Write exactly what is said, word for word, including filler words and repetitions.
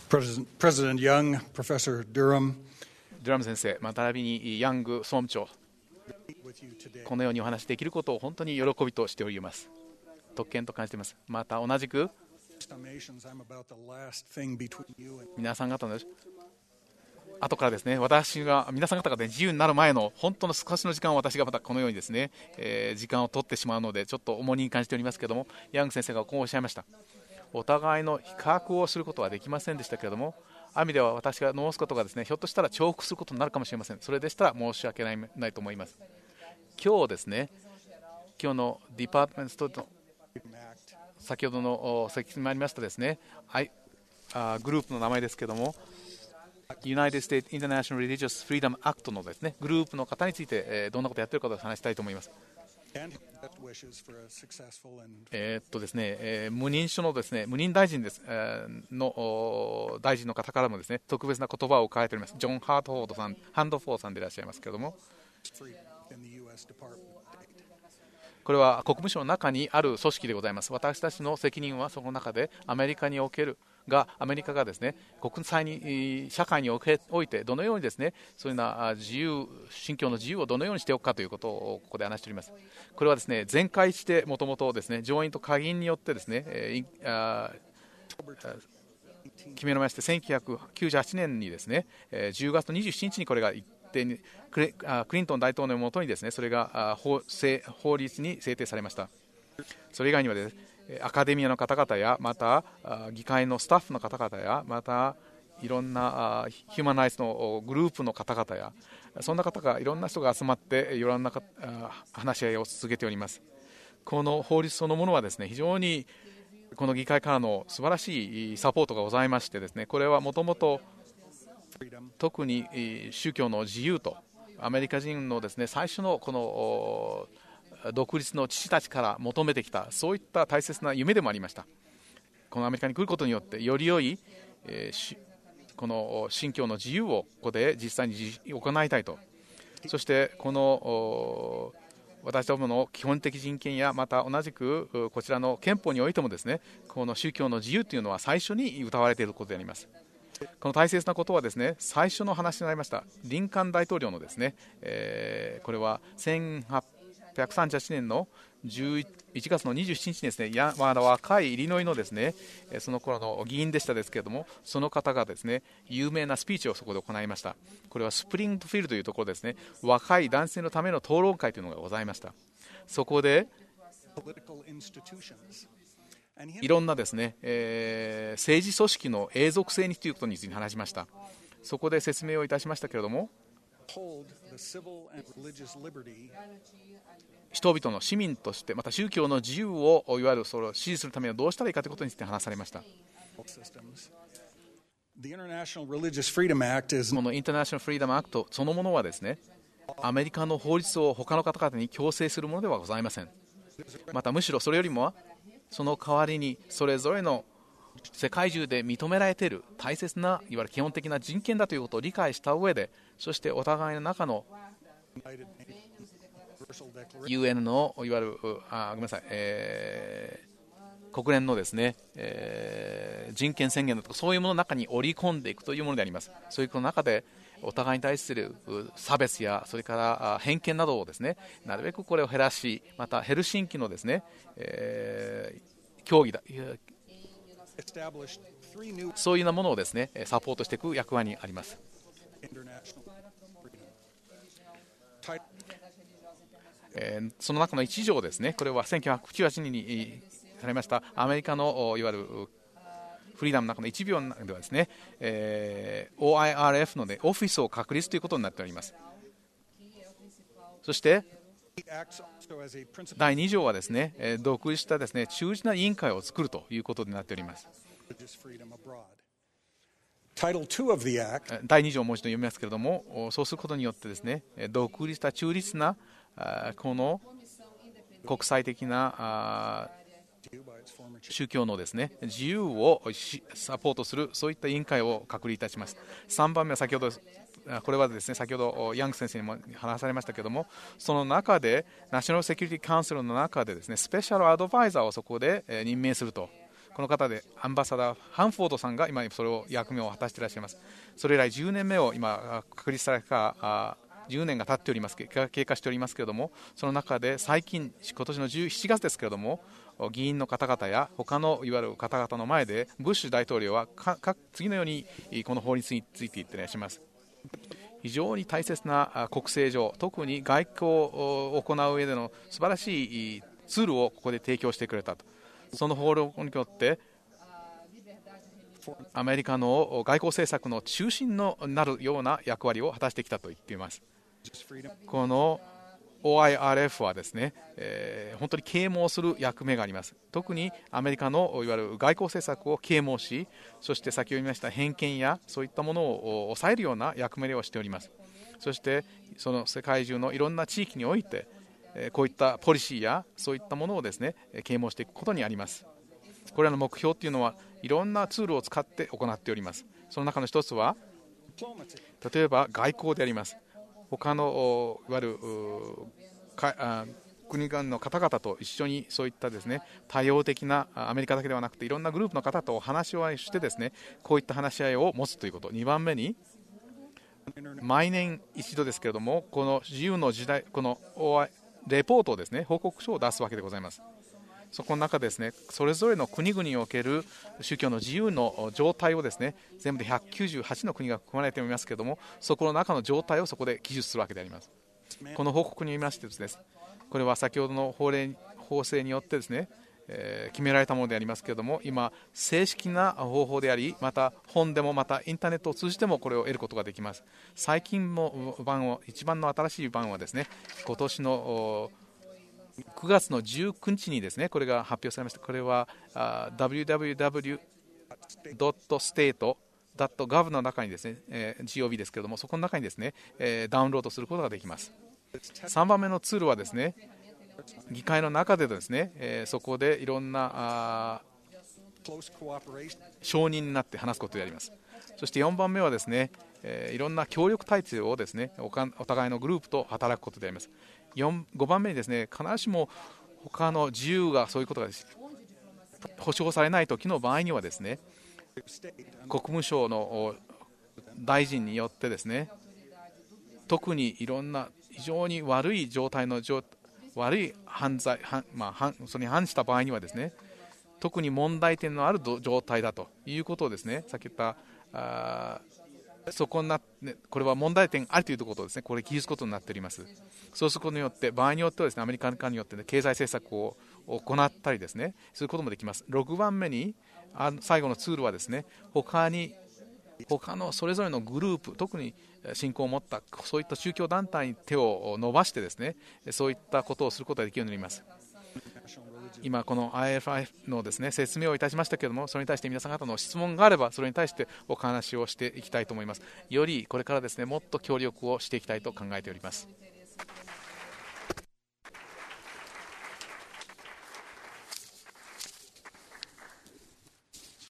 President, President Young, Professor Durham, ドゥラム先生、また並びにヤング総務長、このようにお話しできることを本当に喜びとしております。特権と感じています。また同じく皆さん方の後からですね、私が皆さん方が、ね、自由になる前の本当の少しの時間を私がまたこのようにですね、えー、時間を取ってしまうのでちょっと重荷に感じておりますけれども、ヤング先生がこうおっしゃいました。お互いの比較をすることはできませんでしたけれども、ある意味では私が申すことがですね、ひょっとしたら重複することになるかもしれません。それでしたら申し訳ない、ないと思います。今日ですね、今日のディパートメントストート、先ほどの説明にありましたですね、はい、あグループの名前ですけれども、United States International Religious Freedom Act のですね、グループの方について、えー、どんなことをやっているかを話したいと思います。えーっとですね、えー、無認書のですね、無認大臣です、えー、の大臣の方からもですね、特別な言葉を書いております。ジョン・ハートフォードさん、ハンドフォーさんでいらっしゃいますけれども、これは国務省の中にある組織でございます。私たちの責任はその中でアメリカにおけるがアメリカがですね、国際に社会においてどのようにですね、そういうような自由、信教の自由をどのようにしておくかということをここで話しております。これはですね、全会してもともとですね、上院と下院によってですね、えー、あ決められまして、せんきゅうひゃくきゅうじゅうはちねんにですね、じゅうがつのにじゅうしちにちにこれが一定にクリントン大統領のもとにですね、それが 法, 法律に制定されました。それ以外にはですね、アカデミアの方々や、また議会のスタッフの方々や、またいろんなヒューマンライツのグループの方々や、そんな方がいろんな人が集まっていろんな話し合いを続けております。この法律そのものはですね、非常にこの議会からの素晴らしいサポートがございましてですね、これはもともと特に宗教の自由とアメリカ人のですね、最初のこの独立の父たちから求めてきた、そういった大切な夢でもありました。このアメリカに来ることによってより良い、えー、この信教の自由をここで実際に行いたいと。そしてこの私どもの基本的人権や、また同じくこちらの憲法においてもですね、この宗教の自由というのは最初に謳われていることであります。この大切なことはですね、最初の話になりましたリンカーン大統領のですね、えー、これはせんはっぴゃくさんじゅうはちねんのじゅういちがつのにじゅうしちにちにですね、やまだ若いイリノイのですね、その頃の議員でしたですけれども、その方がですね、有名なスピーチをそこで行いました。これはスプリングフィールドというところですね、若い男性のための討論会というのがございました。そこでいろんなですね、えー、政治組織の永続性にということについて話しました。そこで説明をいたしましたけれども、人々の市民として、また宗教の自由をいわゆるそれを支持するためにはどうしたらいいかということについて話されました。このインターナショナル・フリーダム・アクトそのものはですね、アメリカの法律を他の方々に強制するものではございません。またむしろそれよりもその代わりにそれぞれの世界中で認められている大切ないわゆる基本的な人権だということを理解した上で、そしてお互いの中の ユーエヌ のいわゆるあごめんなさい、えー、国連のですね、えー、人権宣言だとかそういうものの中に織り込んでいくというものであります。そういう中でお互いに対する差別やそれから偏見などをですね、なるべくこれを減らし、またヘルシンキのですね、えー、協議だそういうようなものをですねサポートしていく役割にあります。えー、その中の一条ですね、これはせんきゅうひゃくきゅうじゅうはちねんにされましたアメリカのいわゆるフリーダムの中のいちびょうの中ではですね、えー、オーアイアールエフ の、ね、オフィスを確立ということになっております。そしてだいに条はですね、独立したですね中立な委員会を作るということになっております。だいに条をもう一度読みますけれども、そうすることによってですね、独立した中立なこの国際的な宗教のですね自由をサポートするそういった委員会を確立いたします。さんばんめは先ほどこれはですね先ほどヤング先生にも話されましたけれども、その中でナショナルセキュリティカウンセルの中でですねスペシャルアドバイザーをそこで任命すると、 この方でアンバサダーハンフォードさんが今それを役目を果たしていらっしゃいます。それ以来じゅうねんめを今確立されたじゅうねんが経っております経過しておりますけれども、その中で最近今年のじゅうしちがつですけれども、議員の方々や他のいわゆる方々の前でブッシュ大統領はかか次のようにこの法律について言っていらっしゃいます。非常に大切な国政上、特に外交を行う上での素晴らしいツールをここで提供してくれたと。その法律によってアメリカの外交政策の中心になるような役割を果たしてきたと言っています。この オーアイアールエフ はですね、えー、本当に啓蒙する役目があります。特にアメリカのいわゆる外交政策を啓蒙し、そして先ほど言いました偏見やそういったものを抑えるような役目をしております。そしてその世界中のいろんな地域において、えー、こういったポリシーやそういったものをですね啓蒙していくことにあります。これらの目標というのはいろんなツールを使って行っております。その中の一つは例えば外交であります。他のいわゆる国の方々と一緒にそういったですね多様的なアメリカだけではなくていろんなグループの方とお話をしてですねこういった話し合いを持つということ。にばんめに毎年一度ですけれどもこの自由の時代このレポートをですね報告書を出すわけでございます。そこの中でですねそれぞれの国々における宗教の自由の状態をですね全部でひゃくきゅうじゅうはちの国が含まれておりますけれども、そこの中の状態をそこで記述するわけであります。この報告によりましてですね、これは先ほどの法令法制によってですね、えー、決められたものでありますけれども、今正式な方法であり、また本でもまたインターネットを通じてもこれを得ることができます。最近の版を一番の新しい版はですね今年のくがつのじゅうくにちにですねこれが発表されました。これは ダブリューダブリューダブリュードットステートドットガブ の中にですね、えー、ジーオービー ですけれども、そこの中にですね、えー、ダウンロードすることができます。さんばんめのツールはですね議会の中でですね、えー、そこでいろんな承認になって話すことであります。そしてよんばんめはですね、えー、いろんな協力体制をですね お, かお互いのグループと働くことであります。ごばんめにですね必ずしも他の自由がそういうことが保障されない時の場合にはですね国務省の大臣によってですね特にいろんな非常に悪い状態の悪い犯罪、まあ、それに反した場合にはですね特に問題点のある状態だということをですねさっき言ったあそこになって、これは問題点あるということをですねこれ記述すことになっております。そうすることによって場合によってはですねアメリカによって、ね、経済政策を行ったりですねすることもできます。ろくばんめにあ最後のツールはですね他に他のそれぞれのグループ、特に信仰を持ったそういった宗教団体に手を伸ばしてですねそういったことをすることができるようになります。今この アイエフアイ のですね説明をいたしましたけれども、それに対して皆さん方の質問があればそれに対してお話をしていきたいと思います。よりこれからですねもっと協力をしていきたいと考えております。